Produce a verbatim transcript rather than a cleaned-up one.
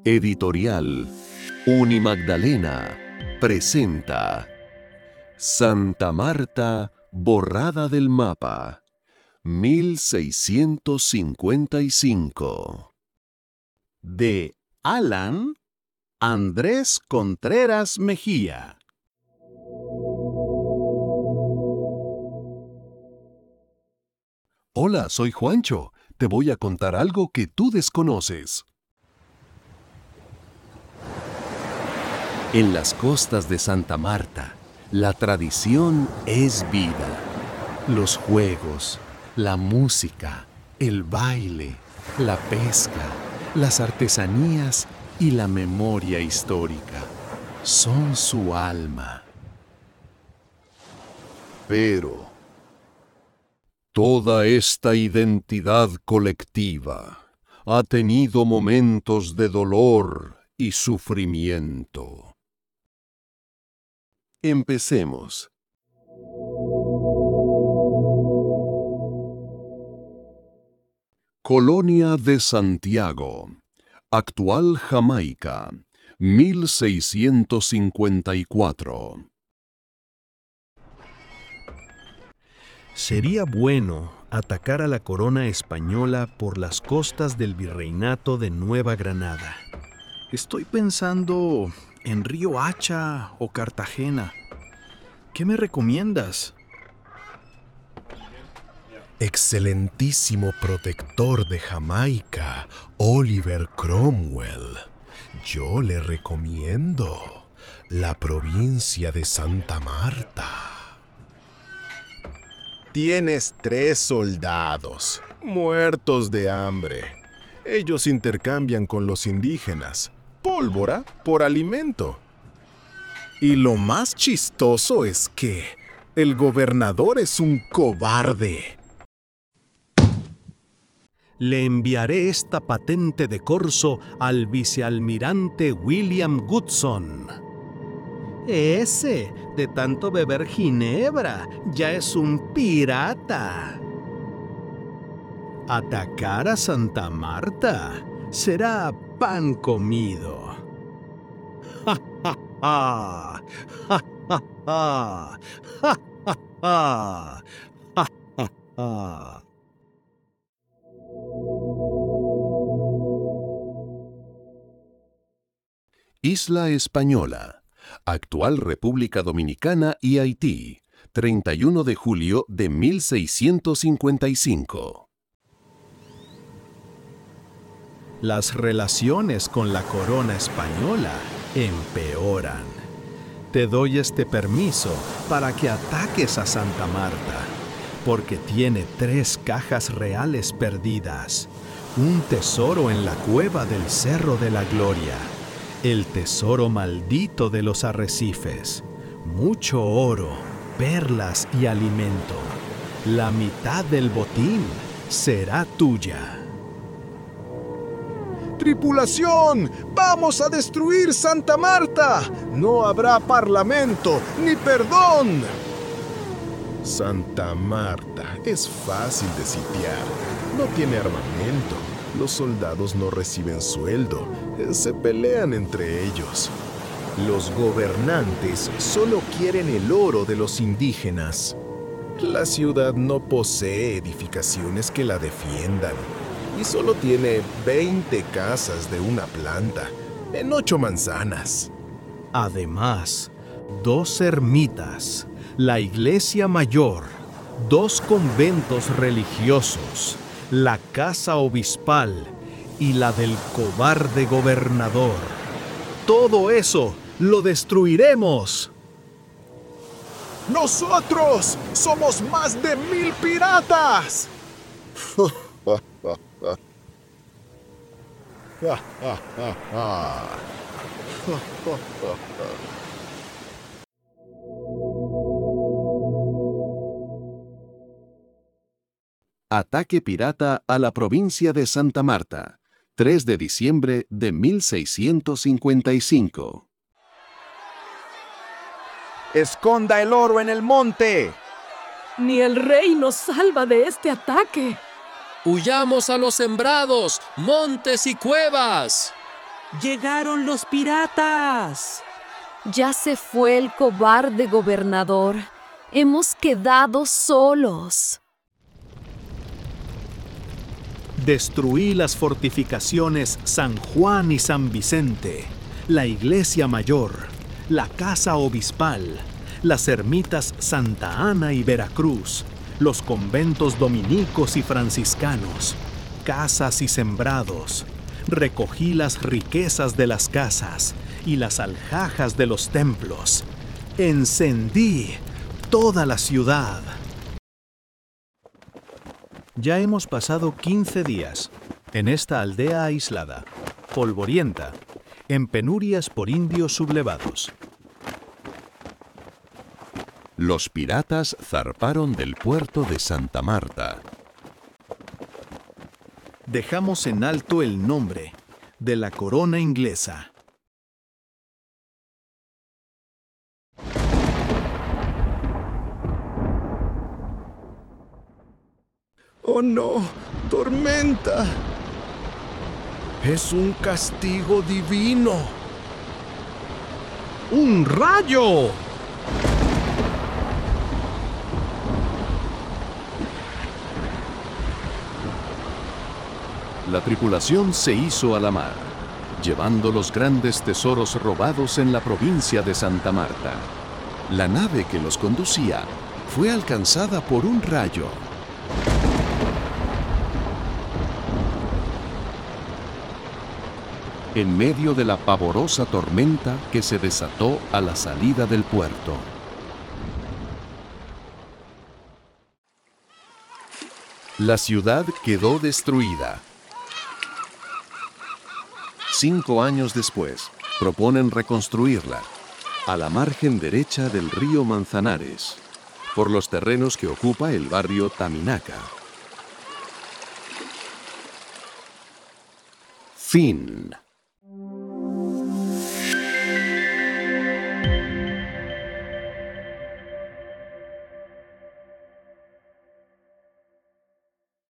Editorial Unimagdalena presenta Santa Marta borrada del mapa, mil seiscientos cincuenta y cinco. De Alan Andrés Contreras Mejía. Hola, soy Juancho. Te voy a contar algo que tú desconoces. En las costas de Santa Marta, la tradición es vida. Los juegos, la música, el baile, la pesca, las artesanías y la memoria histórica son su alma. Pero toda esta identidad colectiva ha tenido momentos de dolor y sufrimiento. Empecemos. Colonia de Santiago, actual Jamaica, mil seiscientos cincuenta y cuatro. Sería bueno atacar a la corona española por las costas del virreinato de Nueva Granada. Estoy pensando en Río Hacha o Cartagena. ¿Qué me recomiendas? Excelentísimo protector de Jamaica, Oliver Cromwell, yo le recomiendo la provincia de Santa Marta. Tienes tres soldados, muertos de hambre. Ellos intercambian con los indígenas pólvora por alimento. Y lo más chistoso es que el gobernador es un cobarde. Le enviaré esta patente de corso al vicealmirante William Goodson. Ese, de tanto beber ginebra, ya es un pirata. Atacar a Santa Marta será pan comido. ¡Ja, ja, ja! ¡Ja, ja, ja! ¡Ja, ja, ja! ¡Ja, ja, ja! Isla Española, actual República Dominicana y Haití, treinta y uno de julio de mil seiscientos cincuenta y cinco. Las relaciones con la corona española empeoran. Te doy este permiso para que ataques a Santa Marta, porque tiene tres cajas reales perdidas, un tesoro en la cueva del Cerro de la Gloria, el tesoro maldito de los arrecifes, mucho oro, perlas y alimento. La mitad del botín será tuya. ¡Tripulación! ¡Vamos a destruir Santa Marta! ¡No habrá parlamento ni perdón! Santa Marta es fácil de sitiar. No tiene armamento. Los soldados no reciben sueldo. Se pelean entre ellos. Los gobernantes solo quieren el oro de los indígenas. La ciudad no posee edificaciones que la defiendan. Y solo tiene veinte casas de una planta, en ocho manzanas. Además, dos ermitas, la iglesia mayor, dos conventos religiosos, la casa obispal y la del cobarde gobernador. Todo eso lo destruiremos. ¡Nosotros somos más de mil piratas! Ataque pirata a la provincia de Santa Marta, tres de diciembre de mil seiscientos cincuenta y cinco. ¡Esconda el oro en el monte! Ni el rey nos salva de este ataque. ¡Huyamos a los sembrados, montes y cuevas! ¡Llegaron los piratas! Ya se fue el cobarde gobernador. Hemos quedado solos. Destruí las fortificaciones San Juan y San Vicente, la iglesia mayor, la casa obispal, las ermitas Santa Ana y Veracruz, los conventos dominicos y franciscanos, casas y sembrados. Recogí las riquezas de las casas y las alhajas de los templos. Encendí toda la ciudad. Ya hemos pasado quince días en esta aldea aislada, polvorienta, en penurias por indios sublevados. Los piratas zarparon del puerto de Santa Marta. Dejamos en alto el nombre de la corona inglesa. ¡Oh no! ¡Tormenta! ¡Es un castigo divino! ¡Un rayo! La tripulación se hizo a la mar, llevando los grandes tesoros robados en la provincia de Santa Marta. La nave que los conducía fue alcanzada por un rayo. En medio de la pavorosa tormenta que se desató a la salida del puerto. La ciudad quedó destruida. Cinco años después, proponen reconstruirla a la margen derecha del río Manzanares, por los terrenos que ocupa el barrio Taminaca. Fin.